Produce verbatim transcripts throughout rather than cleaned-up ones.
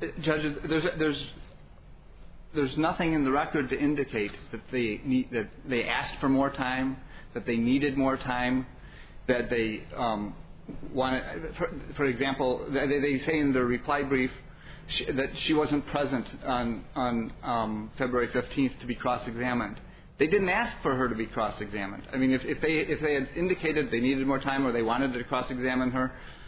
Judges, there's there's there's nothing in the record to indicate that they need, that they asked for more time, that they needed more time, that they um, wanted. For, for example, they, they say in their reply brief she, that she wasn't present on on um, February fifteenth to be cross-examined. They didn't ask for her to be cross-examined. I mean, if, if they if they had indicated they needed more time or they wanted to cross-examine her,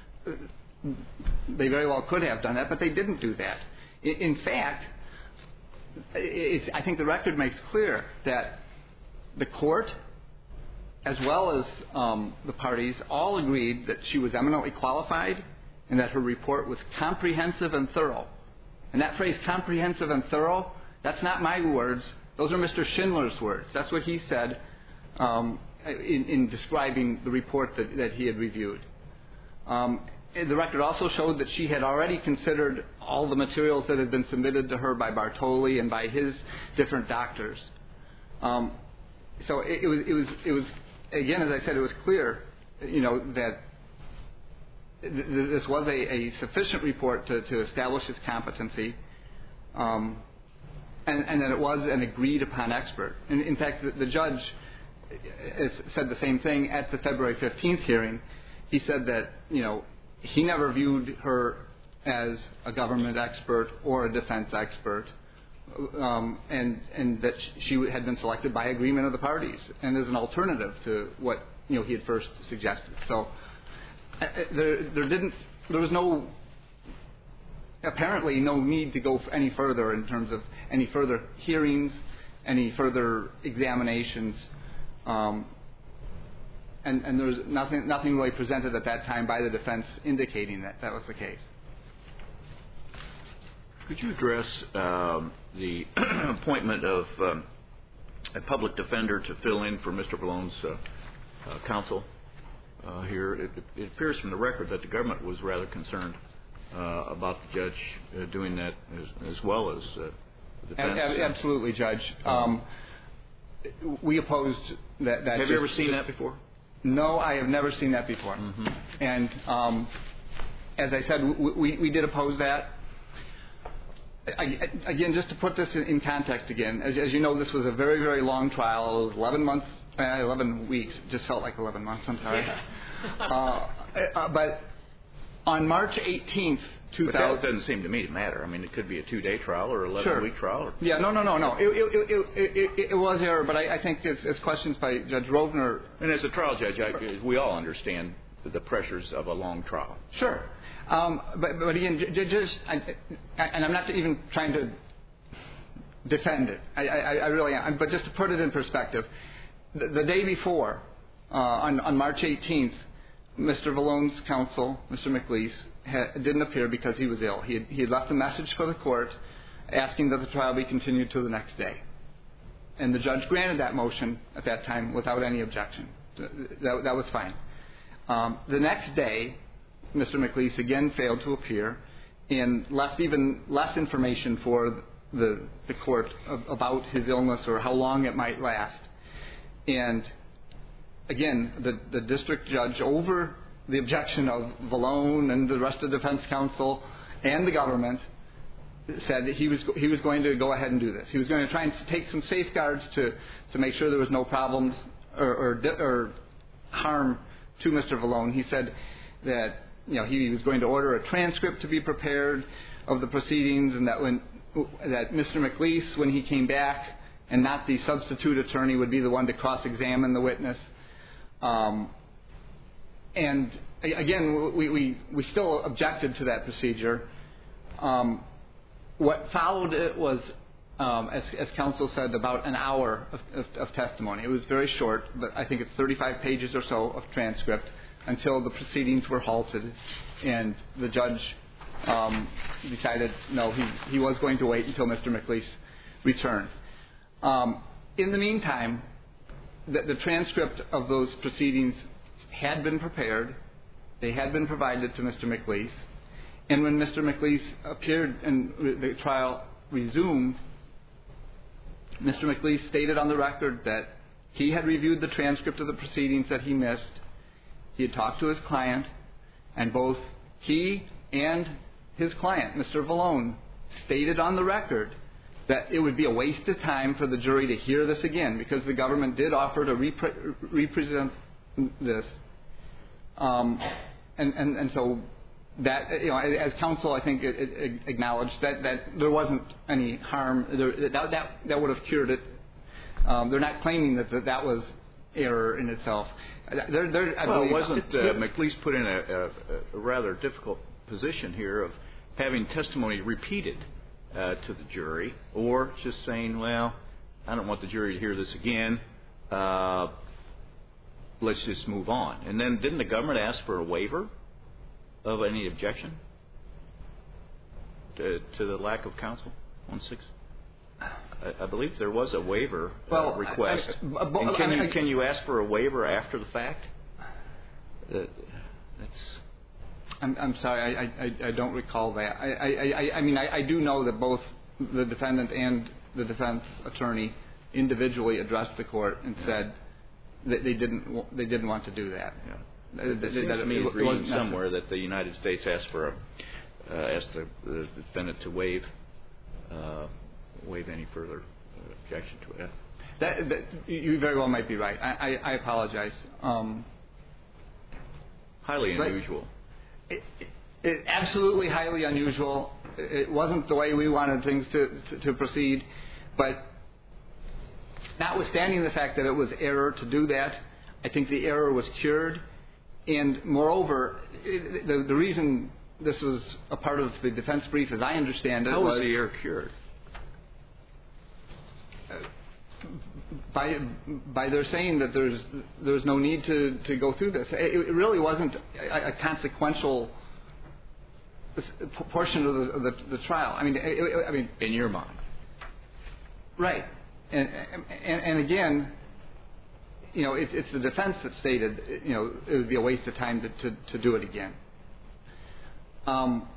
they very well could have done that, but they didn't do that. In, in fact, it's, I think the record makes clear that the court, as well as um, the parties, all agreed that she was eminently qualified and that her report was comprehensive and thorough. And that phrase, comprehensive and thorough, that's not my words. Those are Mister Schindler's words. That's what he said um, in, in describing the report that, that he had reviewed. Um, the record also showed that she had already considered all the materials that had been submitted to her by Bartoli and by his different doctors. Um, so it, it was, it was, it was, again, as I said, it was clear, you know, that th- this was a, a sufficient report to, to establish his competency. Um, And, and that it was an agreed-upon expert. And in fact, the, the judge said the same thing at the February fifteenth hearing. He said that, you know, he never viewed her as a government expert or a defense expert, um, and and that she had been selected by agreement of the parties and as an alternative to what, you know, he had first suggested. So uh, there there didn't there was no. Apparently no need to go any further in terms of any further hearings, any further examinations, um, and, and there was nothing, nothing really presented at that time by the defense indicating that that was the case. Could you address um, the appointment of um, a public defender to fill in for Mister Vallone's uh, uh, counsel uh, here? It, it appears from the record that the government was rather concerned Uh, about the judge uh, doing that as, as well as uh, the defense. A- absolutely, Judge. Um, we opposed that. that have just, you ever seen that before? No, I have never seen that before. Mm-hmm. And um, as I said, we, we, we did oppose that. I, again, just to put this in, in context again, as, as you know, this was a very, very long trial. It was eleven months, uh, eleven weeks. It just felt like eleven months. I'm sorry. Yeah. uh, uh, but on March eighteenth, two thousand. But that doesn't seem to me to matter. I mean, it could be a two-day trial or eleven-week sure. trial. Or Yeah, no, no, no, no. It, it, it, it, it, it was error, but I, I think as, as questions by Judge Rovner. And as a trial judge, I, we all understand the pressures of a long trial. Sure. Um, but, but again, just, I, and I'm not even trying to defend it. I, I, I really am. But just to put it in perspective, the, the day before, uh, on, on March eighteenth, Mister Vallone's counsel, Mister McLeese, had, didn't appear because he was ill. He had, he had left a message for the court asking that the trial be continued to the next day. And the judge granted that motion at that time without any objection. That, that was fine. Um, the next day, Mister McLeese again failed to appear and left even less information for the, the court of, about his illness or how long it might last. And again, the, the district judge, over the objection of Vallone and the rest of the defense counsel and the government, said that he was he was going to go ahead and do this. He was going to try and take some safeguards to, to make sure there was no problems or, or, or harm to Mister Vallone. He said that, you know, he was going to order a transcript to be prepared of the proceedings, and that when that Mister McLeese, when he came back, and not the substitute attorney, would be the one to cross-examine the witness. Um, and again, we, we, we still objected to that procedure. Um, what followed it was, um, as, as counsel said, about an hour of, of, of testimony. It was very short, but I think it's thirty-five pages or so of transcript until the proceedings were halted, and the judge um, decided no, he, he was going to wait until Mister McLeese returned. Um, in the meantime, The, the transcript of those proceedings had been prepared. They had been provided to Mister McLeese. And when Mister McLeese appeared and the trial resumed, Mister McLeese stated on the record that he had reviewed the transcript of the proceedings that he missed. He had talked to his client, and both he and his client, Mister Vallone, stated on the record that it would be a waste of time for the jury to hear this again, because the government did offer to repre- represent this. Um, and, and, and so that, you know, as counsel, I think, it, it acknowledged that, that there wasn't any harm. There, that, that, that would have cured it. Um, they're not claiming that, that that was error in itself. They're, they're, I well, believe, wasn't uh, McLeese put in a, a, a rather difficult position here of having testimony repeated uh, to the jury, or just saying, well, I don't want the jury to hear this again. Uh, let's just move on. And then didn't the government ask for a waiver of any objection to, to the lack of counsel on six? I, I believe there was a waiver well, uh, request. I, I, I, and can, I, you, can you ask for a waiver after the fact? Uh, that's. I'm, I'm sorry, I, I, I don't recall that. I, I, I mean, I, I do know that both the defendant and the defense attorney individually addressed the court and said that they didn't they didn't want to do that. Yeah. That, it seems that, to me it, it reading somewhere that the United States asked for a uh, asked the, the defendant to waive uh, waive any further objection to it. That, that you very well might be right. I, I, I apologize. Um, Highly unusual. It, it, it, absolutely highly unusual. It wasn't the way we wanted things to, to, to proceed, but notwithstanding the fact that it was error to do that, I think the error was cured. And moreover, it, the, the reason this was a part of the defense brief, as I understand it, how was was the error cured? By by their saying that there's there's no need to, to go through this. It, it really wasn't a, a consequential portion of the, of the, the trial. I mean, it, it, I mean, in your mind, right? And and, and again, you know, it, it's the defense that stated, you know, it would be a waste of time to to, to do it again. Um.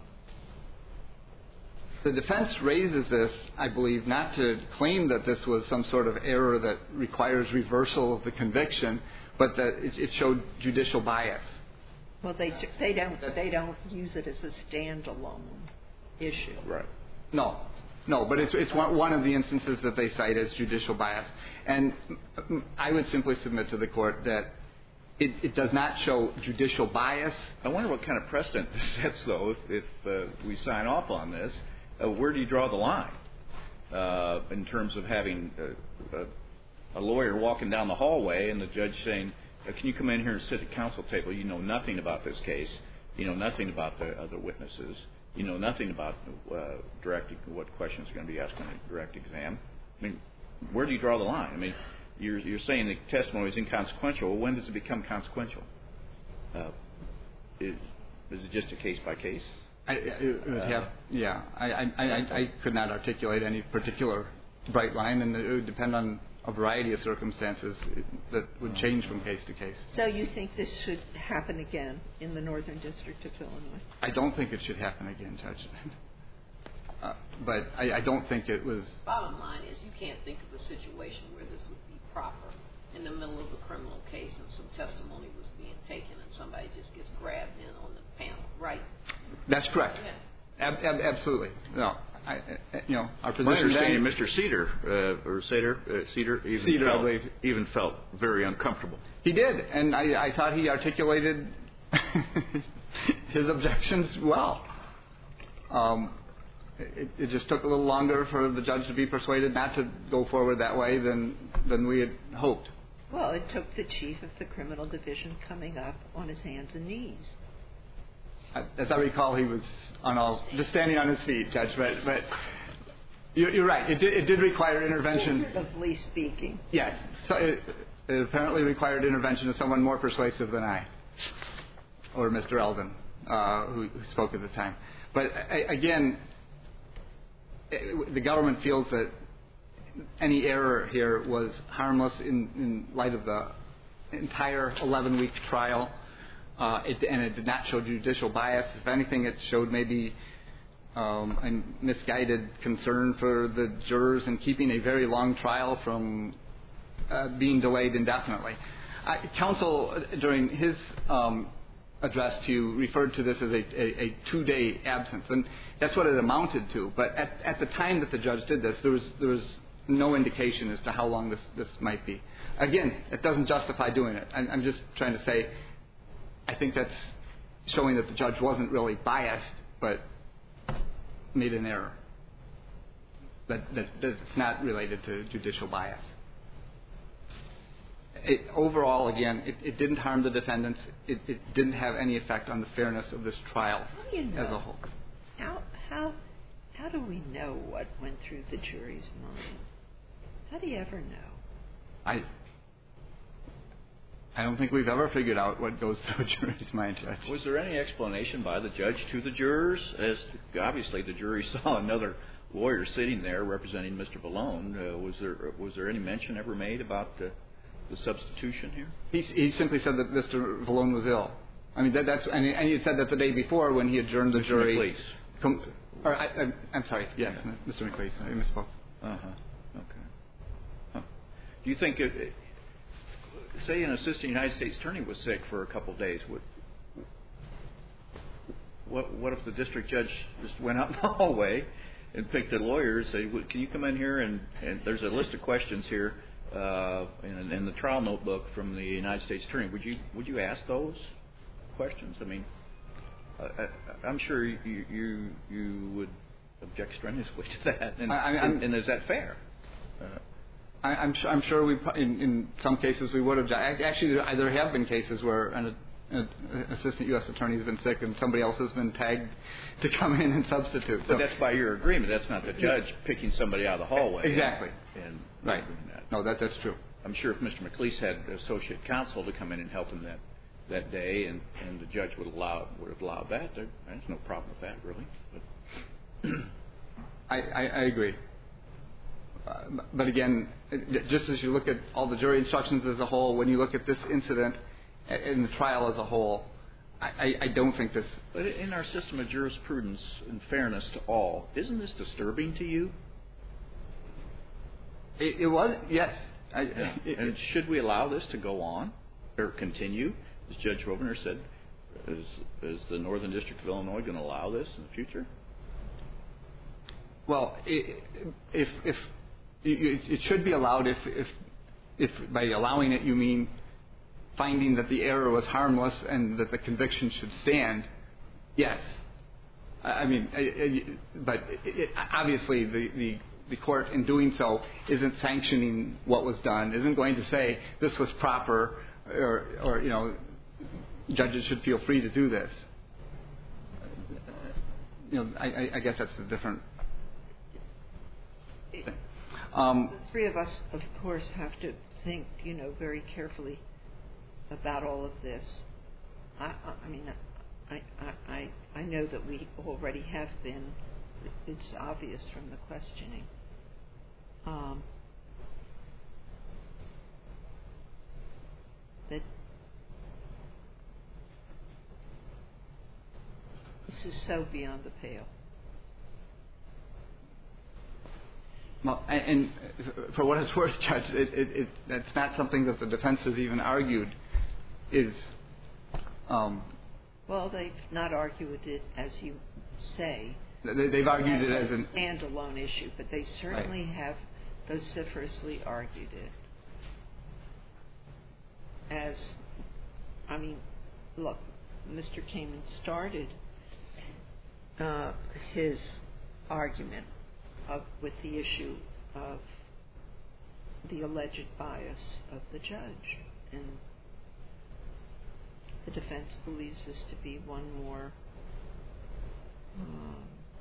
The defense raises this, I believe, not to claim that this was some sort of error that requires reversal of the conviction, but that it, it showed judicial bias. Well, they they don't they don't use it as a standalone issue. Right. No, no, but it's it's one, one of the instances that they cite as judicial bias, and I would simply submit to the court that it, it does not show judicial bias. I wonder what kind of precedent this sets, though, if, if uh, we sign off on this. Uh, where do you draw the line uh, in terms of having a, a, a lawyer walking down the hallway and the judge saying, uh, can you come in here and sit at counsel table? You know nothing about this case. You know nothing about the other witnesses. You know nothing about uh, direct, what questions are going to be asked in a direct exam. I mean, where do you draw the line? I mean, you're, you're saying the testimony is inconsequential. Well, when does it become consequential? Uh, is, is it just a case by case? I, it would have, yeah. I, I, I, I could not articulate any particular bright line, and it would depend on a variety of circumstances that would change from case to case. So you think this should happen again in the Northern District of Illinois? I don't think it should happen again, Judge. Uh, but I, I don't think it was. Bottom line is, you can't think of a situation where this would be proper in the middle of a criminal case and some testimony was being taken and somebody just gets grabbed in on the panel, right? That's correct. Yeah. Ab- ab- absolutely. No, I, I, you know, our position. My understanding, then, Mister Cedar uh, or Cedar, uh, Cedar even Cedar, felt, I believe. even felt very uncomfortable. He did, and I, I thought he articulated his objections well. Um, it, it just took a little longer for the judge to be persuaded not to go forward that way than than we had hoped. Well, it took the chief of the criminal division coming up on his hands and knees. As I recall, he was on all, just standing on his feet, Judge. But, but you're, you're right. It did, it did require intervention. Figuratively speaking. Yes. So it, it apparently required intervention of someone more persuasive than I, or Mister Eldon, uh, who, who spoke at the time. But I, again, it, the government feels that any error here was harmless in, in light of the entire eleven-week trial. Uh, it, and it did not show judicial bias. If anything, it showed maybe um, a misguided concern for the jurors in keeping a very long trial from uh, being delayed indefinitely. I, counsel, during his um, addressed to you referred to this as a, a, a two-day absence, and that's what it amounted to. But at, at the time that the judge did this, there was there was no indication as to how long this, this might be. Again, it doesn't justify doing it. I'm, I'm just trying to say, I think that's showing that the judge wasn't really biased, but made an error. That, that, that it's not related to judicial bias. It, overall, again, it, it didn't harm the defendants. It, it didn't have any effect on the fairness of this trial How do you know? as a whole. How how how do we know what went through the jury's mind? How do you ever know? I I don't think we've ever figured out what goes through a jury's mind, Judge. Was there any explanation by the judge to the jurors? As to, obviously, the jury saw another lawyer sitting there representing Mister Vallone. Uh, was there was there any mention ever made about the, the substitution here? He, he simply said that Mister Vallone was ill. I mean, that, that's and he, and he had said that the day before when he adjourned the Mister jury. McLeese. Com, or I, I, I'm sorry. Yes, Yeah. Mister McLeese. I misspoke. Uh huh. Okay. Huh. Do you think, it, it, say, an assistant United States attorney was sick for a couple of days, would what what if the district judge just went out in the hallway and picked a lawyer and said, "Can you come in here and, and there's a list of questions here uh, in, in the trial notebook from the United States attorney. Would you would you ask those questions? I mean, I, I, I'm sure you, you you would object strenuously to that. And, I, and, and is that fair? Uh, I, I'm sure. I'm sure we. In, in some cases, we would have. Actually, there, there have been cases where an, an assistant U S attorney has been sick and somebody else has been tagged to come in and substitute. But so, that's by your agreement. That's not the judge picking somebody out of the hallway. Exactly. And, and right. That. No, that that's true. I'm sure if Mister McLeese had associate counsel to come in and help him that that day, and, and the judge would allow would have allowed that, there, there's no problem with that, really. But I, I, I agree. Uh, but again, just as you look at all the jury instructions as a whole, when you look at this incident in the trial as a whole, I, I, I don't think this. But in our system of jurisprudence and fairness to all, isn't this disturbing to you? It, it was, yes. I, Yeah. it, and should we allow this to go on or continue? As Judge Rovner said, is, is the Northern District of Illinois going to allow this in the future? Well, it, if if it, it should be allowed if if if by allowing it you mean finding that the error was harmless and that the conviction should stand, yes. I, I mean, I, I, but it, it, obviously the, the the court in doing so isn't sanctioning what was done, isn't going to say this was proper, or or you know, judges should feel free to do this. You know, I, I guess that's a different. Um, the three of us, of course, have to think, you know, very carefully about all of this. I, I, I mean, I, I, I, I know that we already have been. It's obvious from the questioning. Um, that this is so beyond the pale. Well, and, and for what it's worth, Judge, it, it, it, that's not something that the defense has even argued is. Um, well, they've not argued it, as you say. They, they've argued it as a an standalone issue, but they certainly right. have vociferously argued it. As, I mean, look, Mister Kamen started uh, his argument Of, with the issue of the alleged bias of the judge. And the defense believes this to be one more um,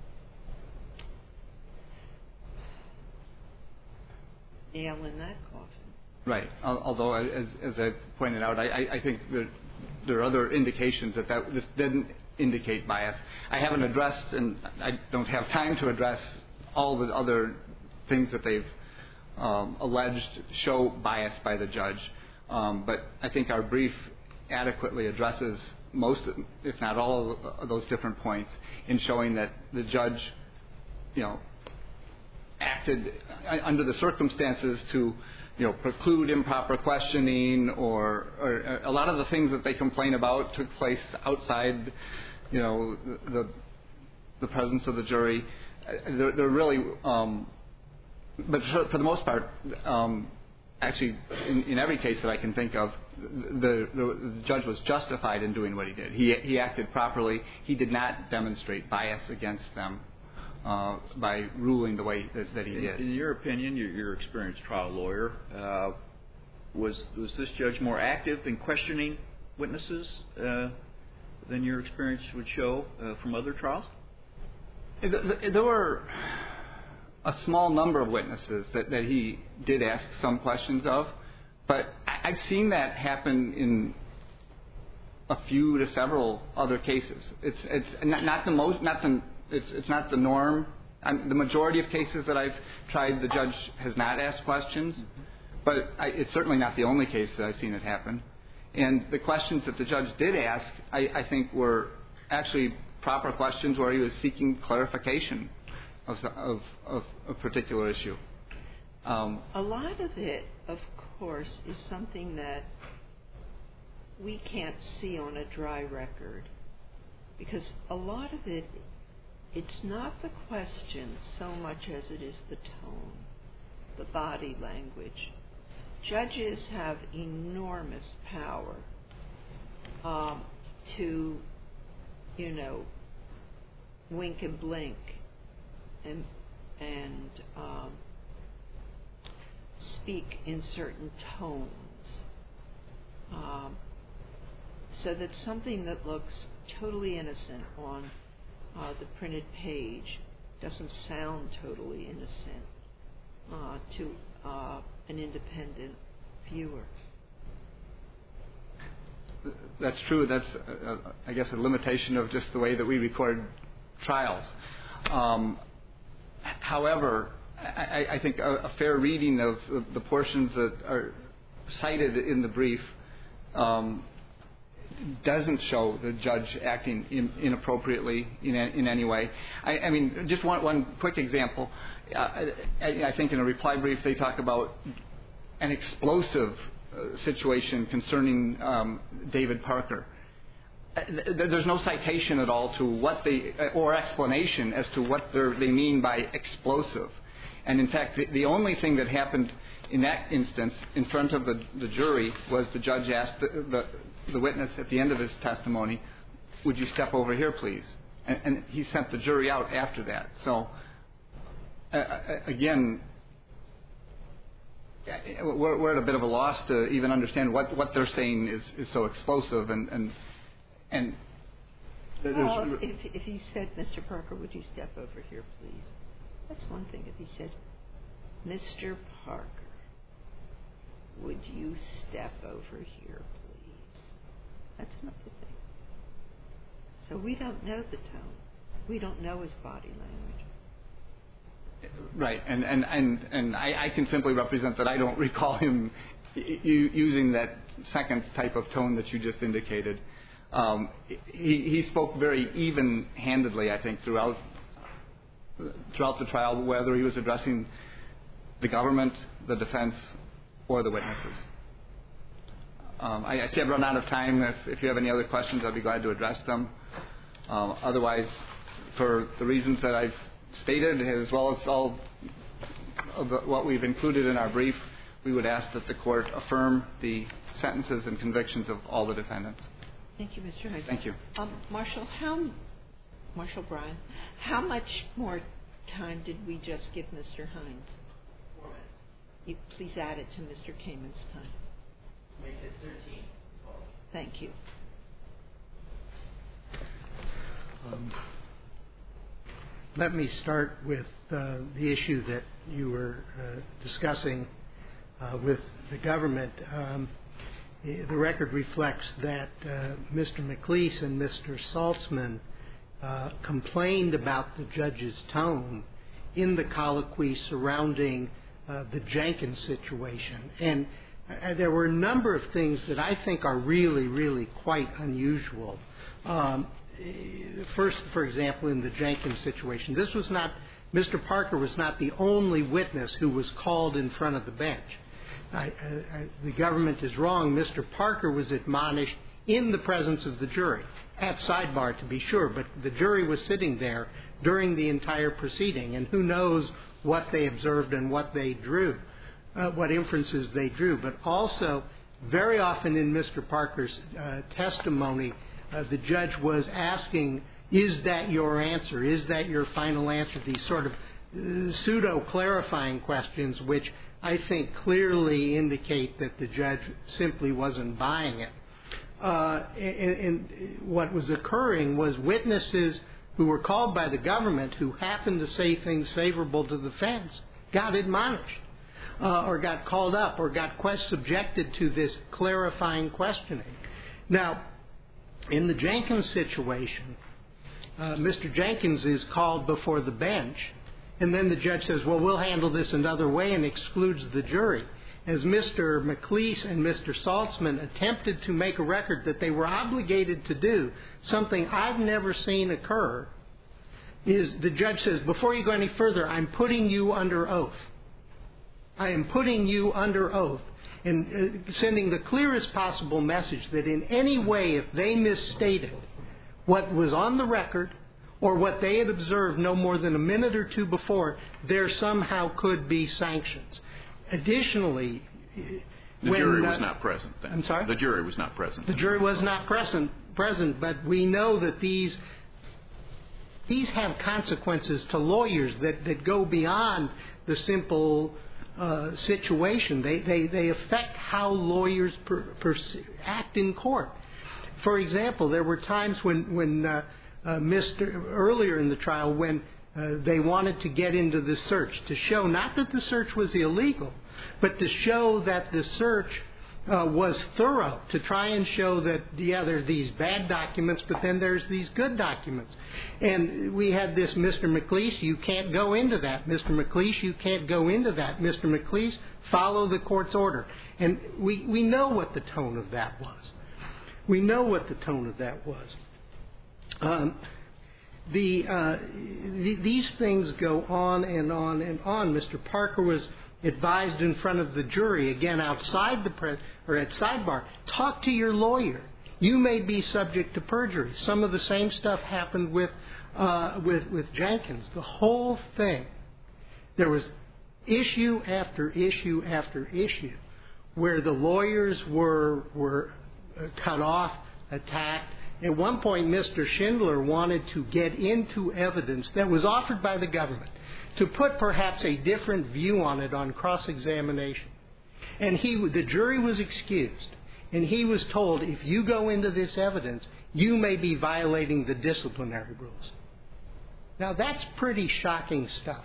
nail in that coffin. Right. Although, as, as I pointed out, I, I think there, there are other indications that, that this didn't indicate bias. I haven't addressed, and I don't have time to address all the other things that they've um, alleged show bias by the judge. Um, but I think our brief adequately addresses most, if not all, of those different points in showing that the judge, you know, acted under the circumstances to you know, preclude improper questioning, or, or a lot of the things that they complain about took place outside, you know, the the presence of the jury. They're, they're really, um, but for, for the most part, um, actually, in, in every case that I can think of, the, the, the judge was justified in doing what he did. He he acted properly. He did not demonstrate bias against them uh, by ruling the way that, that he in, did. In your opinion, your, your experienced trial lawyer, uh, was was this judge more active in questioning witnesses uh, than your experience would show uh, from other trials? There were a small number of witnesses that, that he did ask some questions of, but I've seen that happen in a few to several other cases. It's it's not, not the most, not the it's it's not the norm. I'm, the majority of cases that I've tried, the judge has not asked questions, mm-hmm. but I, it's certainly not the only case that I've seen it happen. And the questions that the judge did ask, I, I think, were actually proper questions where he was seeking clarification of of, of a particular issue. Um, a lot of it, of course, is something that we can't see on a dry record, because a lot of it, it's not the question so much as it is the tone, the body language. Judges have enormous power um, to, you know, wink and blink and and um, speak in certain tones, um, so that something that looks totally innocent on uh, the printed page doesn't sound totally innocent uh, to uh, an independent viewer. That's true. That's, uh, I guess, a limitation of just the way that we record trials. Um, however, I, I think a, a fair reading of the, the portions that are cited in the brief um, doesn't show the judge acting in, inappropriately in, in any way. I, I mean, just one, one quick example. Uh, I, I think in a reply brief they talk about an explosive uh, situation concerning um, David Parker. Uh, th- there's no citation at all to what they, or explanation as to what they mean by explosive. And in fact, the, the only thing that happened in that instance in front of the, the jury was the judge asked the, the, the witness at the end of his testimony, "Would you step over here, please?" And, and he sent the jury out after that. So, uh, again, we're, we're at a bit of a loss to even understand what, what they're saying is, is so explosive. And and, and well, if, if he said, "Mister Parker, would you step over here, please?" That's one thing. If he said, "Mister Parker, would you step over here, please?" That's another thing. So we don't know the tone. We don't know his body language. Right, and and and, and I, I can simply represent that I don't recall him using that second type of tone that you just indicated. Um, he, he spoke very even-handedly, I think, throughout throughout the trial, whether he was addressing the government, the defense, or the witnesses. Um, I, I see I've run out of time. If, if you have any other questions, I'd be glad to address them. Um, otherwise, for the reasons that I've stated, as well as all of the, what we've included in our brief, we would ask that the court affirm the sentences and convictions of all the defendants. Thank you, Mister Hines. Thank you. Um, Marshal, how, Marshal Bryan, how much more time did we just give Mister Hines? Four minutes. You please add it to Mister Kamen's time. Makes it thirteen. Thank you. Um, let me start with uh, the issue that you were uh, discussing uh, with the government. Um, the record reflects that uh, Mister McLeese and Mister Saltzman uh, complained about the judge's tone in the colloquy surrounding uh, the Jenkins situation. And uh, there were a number of things that I think are really, really quite unusual. Um, First, for example, in the Jenkins situation, this was not, Mister Parker was not the only witness who was called in front of the bench. I, I, the government is wrong. Mister Parker was admonished in the presence of the jury, at sidebar to be sure, but the jury was sitting there during the entire proceeding, and who knows what they observed and what they drew, uh, what inferences they drew. But also, very often in Mister Parker's uh, testimony, uh, the judge was asking, is that your answer? Is that your final answer? These sort of uh, pseudo-clarifying questions, which I think clearly indicate that the judge simply wasn't buying it. Uh, and, and what was occurring was witnesses who were called by the government who happened to say things favorable to the defense got admonished uh, or got called up or got quest- subjected to this clarifying questioning. Now, in the Jenkins situation, uh, Mister Jenkins is called before the bench, and then the judge says, well, we'll handle this another way, and excludes the jury. As Mister McLeese and Mister Saltzman attempted to make a record that they were obligated to do, something I've never seen occur, is the judge says, before you go any further, I'm putting you under oath. I am putting you under oath, and uh, sending the clearest possible message that in any way, if they misstated what was on the record or what they had observed no more than a minute or two before, there somehow could be sanctions. Additionally, the when, jury was uh, not present then. I'm sorry? The jury was not present. The jury was not present, present, but we know that these these have consequences to lawyers that, that go beyond the simple uh, situation. They, they they affect how lawyers per, per, act in court. For example, there were times when when uh, uh, Mister earlier in the trial when Uh, they wanted to get into the search to show not that the search was illegal, but to show that the search uh, was thorough, to try and show that, yeah, there are these bad documents, but then there's these good documents. And we had this, Mister McLeese, you can't go into that. Mister McLeese, you can't go into that. Mister McLeese, follow the court's order. And we, we know what the tone of that was. We know what the tone of that was. Um, The, uh, the, these things go on and on and on. Mister Parker was advised in front of the jury, again outside the pre- or at sidebar, talk to your lawyer. You may be subject to perjury. Some of the same stuff happened with uh, with with Jenkins. The whole thing, there was issue after issue after issue, where the lawyers were were cut off, attacked. At one point, Mister Schindler wanted to get into evidence that was offered by the government to put perhaps a different view on it on cross-examination. And he, the jury was excused, and he was told, if you go into this evidence, you may be violating the disciplinary rules. Now, that's pretty shocking stuff.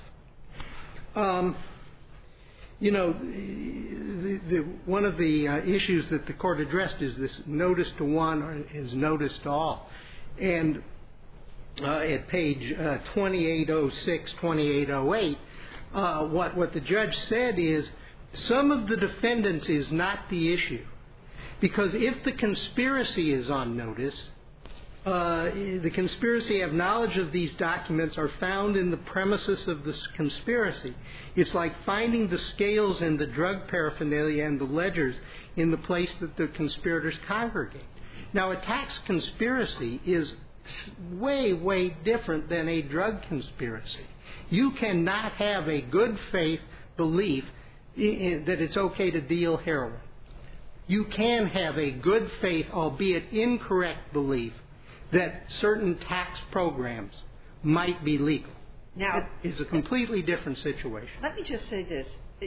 Um, You know, the, the, one of the uh, issues that the court addressed is this notice to one is notice to all. And uh, at page uh, twenty-eight oh six, twenty-eight oh eight, uh, what, what the judge said is some of the defendants is not the issue. Because if the conspiracy is on notice, Uh, the conspiracy have knowledge of these documents are found in the premises of the conspiracy. It's like finding the scales in the drug paraphernalia and the ledgers in the place that the conspirators congregate. Now, a tax conspiracy is way, way different than a drug conspiracy. You cannot have a good faith belief in, in, that it's okay to deal heroin. You can have a good faith, albeit incorrect belief, that certain tax programs might be legal. Now, it's a completely different situation. Let me just say this. It,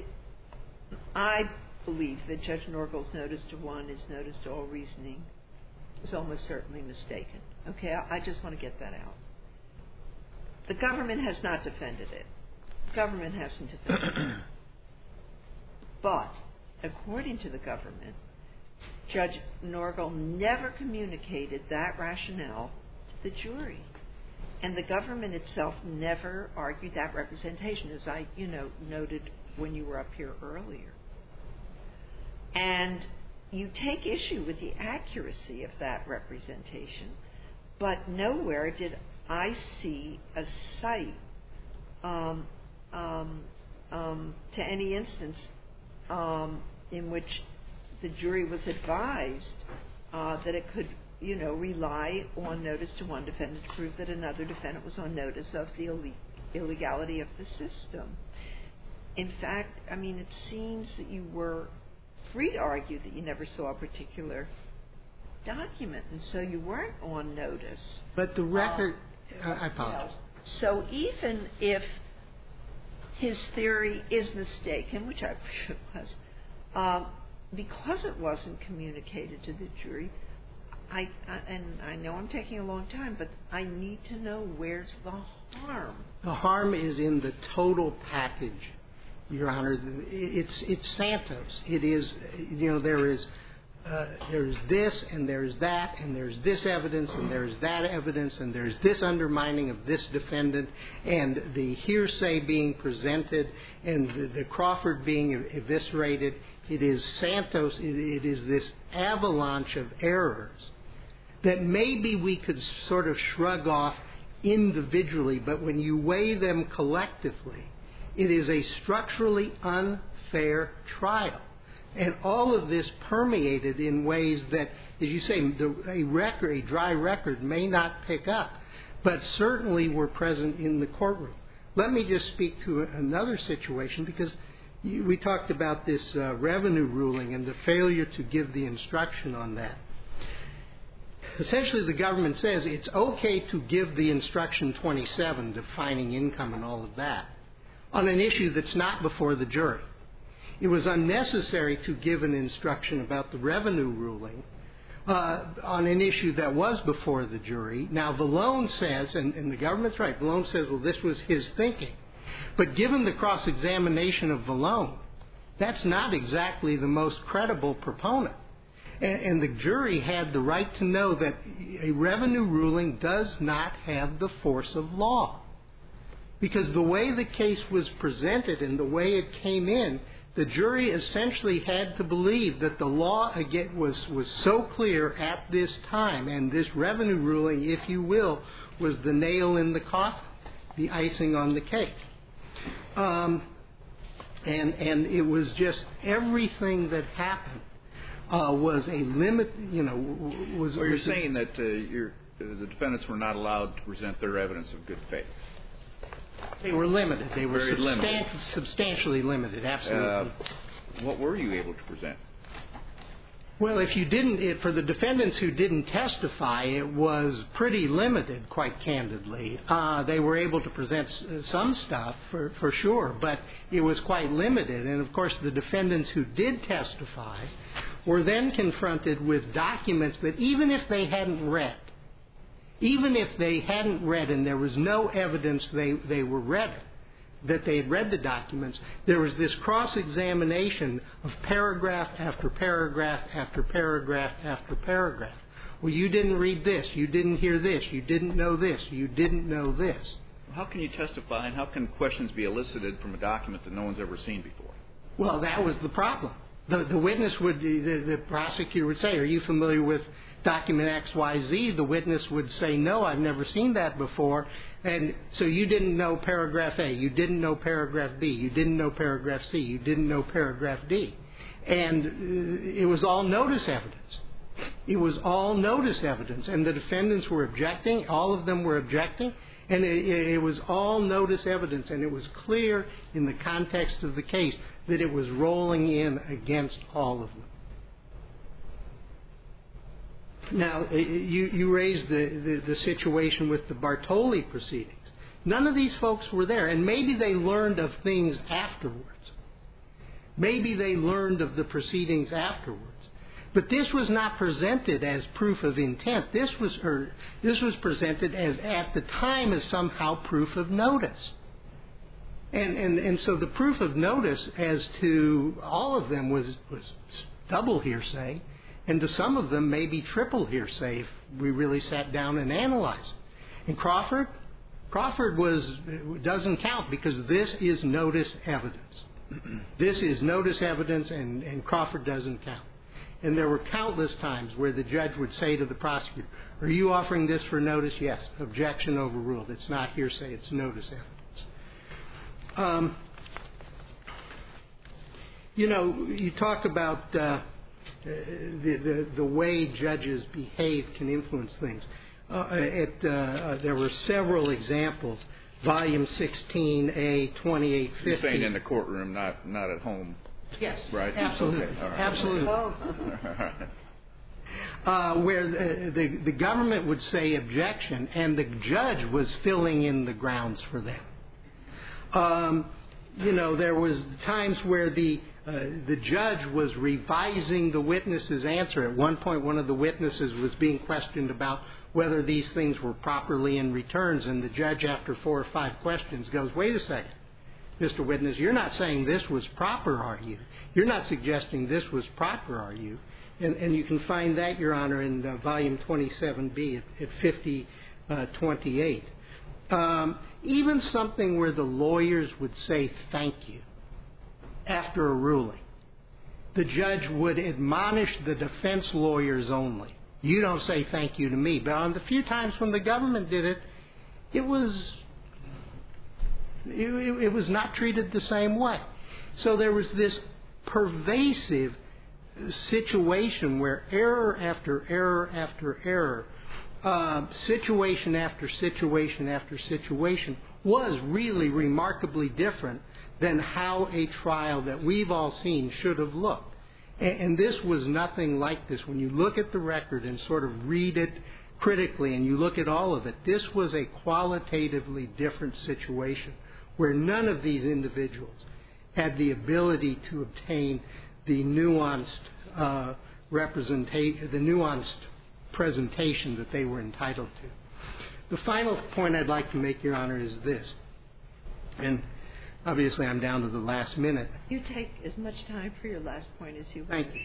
I believe that Judge Norgal's notice to one is notice to all reasoning is almost certainly mistaken. Okay, I, I just want to get that out. The government has not defended it. The government hasn't defended it. But, according to the government, Judge Norgal never communicated that rationale to the jury. And the government itself never argued that representation, as I, you know, noted when you were up here earlier. And you take issue with the accuracy of that representation, but nowhere did I see a cite um, um, um, to any instance um, in which the jury was advised uh, that it could, you know, rely on notice to one defendant to prove that another defendant was on notice of the ille- illegality of the system. In fact, I mean, it seems that you were free to argue that you never saw a particular document, and so you weren't on notice. But the record, um, I apologize. So even if his theory is mistaken, which I believe it was, um, because it wasn't communicated to the jury, I, I and I know I'm taking a long time, but I need to know where's the harm. The harm is in the total package, Your Honor. It's it's Santos. It is, you know, there is uh, there's this and there's that and there's this evidence and there's that evidence and there's this undermining of this defendant and the hearsay being presented and the, the Crawford being eviscerated. It is Santos. It, it is this avalanche of errors that maybe we could sort of shrug off individually, but when you weigh them collectively, it is a structurally unfair trial. And all of this permeated in ways that, as you say, the, a record, a dry record may not pick up, but certainly were present in the courtroom. Let me just speak to another situation, because you, we talked about this uh, revenue ruling and the failure to give the instruction on that. Essentially, the government says it's okay to give the instruction twenty-seven, defining income and all of that, on an issue that's not before the jury. It was unnecessary to give an instruction about the revenue ruling uh, on an issue that was before the jury. Now, Vallone says, and, and the government's right, Vallone says, well, this was his thinking. But given the cross-examination of Vallone, that's not exactly the most credible proponent. And, and the jury had the right to know that a revenue ruling does not have the force of law. Because the way the case was presented and the way it came in, the jury essentially had to believe that the law again was, was so clear at this time, and this revenue ruling, if you will, was the nail in the coffin, the icing on the cake. Um, and, and it was just everything that happened uh, was a limit, you know, was... So you're was saying that uh, you're, uh, the defendants were not allowed to present their evidence of good faith? They were limited. They were Very substan- limited. substantially limited, absolutely. Uh, what were you able to present? Well, if you didn't, it, for the defendants who didn't testify, it was pretty limited, quite candidly. Uh, they were able to present s- some stuff, for, for sure, but it was quite limited. And, of course, the defendants who did testify were then confronted with documents that even if they hadn't read, even if they hadn't read and there was no evidence they, they were read, that they had read the documents, there was this cross-examination of paragraph after paragraph after paragraph after paragraph. Well, you didn't read this, you didn't hear this, you didn't know this, you didn't know this. How can you testify and how can questions be elicited from a document that no one's ever seen before? Well, that was the problem. The, the witness would, the, the prosecutor would say, are you familiar with document X Y Z? The witness would say, no, I've never seen that before. And so you didn't know paragraph A, you didn't know paragraph B, you didn't know paragraph C, you didn't know paragraph D. And uh, it was all notice evidence. It was all notice evidence. And the defendants were objecting, all of them were objecting, and it, it was all notice evidence. And it was clear in the context of the case that it was rolling in against all of them. Now, you, you raised the, the, the situation with the Bartoli proceedings. None of these folks were there, and maybe they learned of things afterwards. Maybe they learned of the proceedings afterwards. But this was not presented as proof of intent. This was, or, this was presented as, at the time, as somehow proof of notice. And, and, and so the proof of notice as to all of them was, was double hearsay. And to some of them, maybe triple hearsay if we really sat down and analyzed. And Crawford? Crawford was, doesn't count because this is notice evidence. This is notice evidence, and, and Crawford doesn't count. And there were countless times where the judge would say to the prosecutor, are you offering this for notice? Yes. Objection overruled. It's not hearsay. It's notice evidence. Um, You know, you talk about uh, the, the the way judges behave can influence things. Uh, it, uh, there were several examples. Volume sixteen, A twenty-eight fifty. You're saying in the courtroom, not not at home. Yes, right. Absolutely, Okay. All right. absolutely. Uh, where the, the the government would say objection, and the judge was filling in the grounds for them. Um, you know, there was times where the uh, the judge was revising the witness's answer. At one point, one of the witnesses was being questioned about whether these things were properly in returns, and the judge, after four or five questions, goes, "Wait a second, Mister Witness, you're not saying this was proper, are you? You're not suggesting this was proper, are you?" And, and you can find that, Your Honor, in uh, volume twenty-seven B at, at fifty twenty-eight. Um, even something where the lawyers would say thank you after a ruling. The judge would admonish the defense lawyers only. You don't say thank you to me. But on the few times when the government did it, it was it, it was not treated the same way. So there was this pervasive situation where error after error after error, uh, situation after situation after situation, was really remarkably different than how a trial that we've all seen should have looked. And, and this was nothing like this. When you look at the record and sort of read it critically and you look at all of it, this was a qualitatively different situation where none of these individuals had the ability to obtain the nuanced uh, representation, the nuanced presentation that they were entitled to. The final point I'd like to make, Your Honor, is this. And obviously I'm down to the last minute. You take as much time for your last point as you wish. Thank you.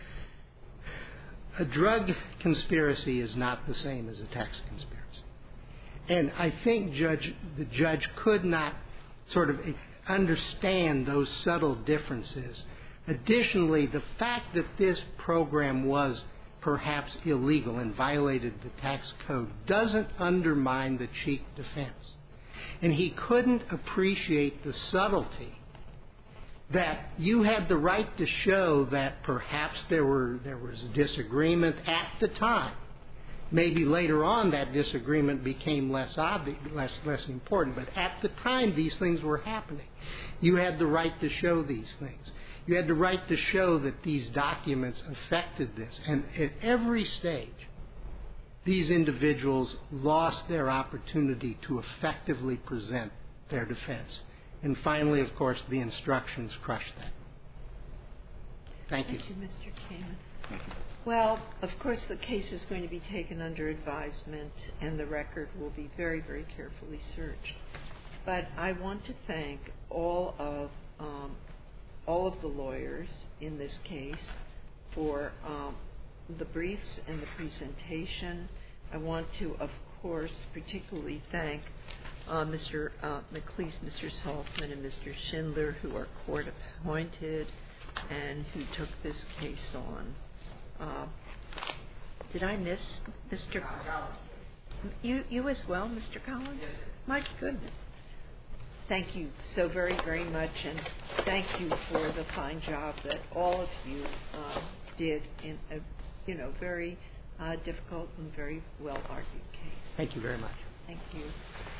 A drug conspiracy is not the same as a tax conspiracy. And I think judge, the judge could not sort of understand those subtle differences. Additionally, the fact that this program was perhaps illegal and violated the tax code doesn't undermine the cheap defense. And he couldn't appreciate the subtlety that you had the right to show that perhaps there were there was a disagreement at the time. Maybe later on that disagreement became less obvious, less less important, but at the time these things were happening. You had the right to show these things. You had the right to show that these documents affected this. And at every stage, these individuals lost their opportunity to effectively present their defense. And finally, of course, the instructions crushed that. Thank you. Thank you, Mister Kamen. Well, of course, the case is going to be taken under advisement, and the record will be very, very carefully searched. But I want to thank all of um, all of the lawyers in this case for um, the briefs and the presentation. I want to, of course, particularly thank uh, Mister Uh, McLeese, Mister Saltzman, and Mister Schindler, who are court-appointed and who took this case on. Uh, did I miss Mister You, you as well, Mister Collins? My goodness. Thank you so very, very much, and thank you for the fine job that all of you uh, did in a, you know, very uh, difficult and very well-argued case. Thank you very much. Thank you.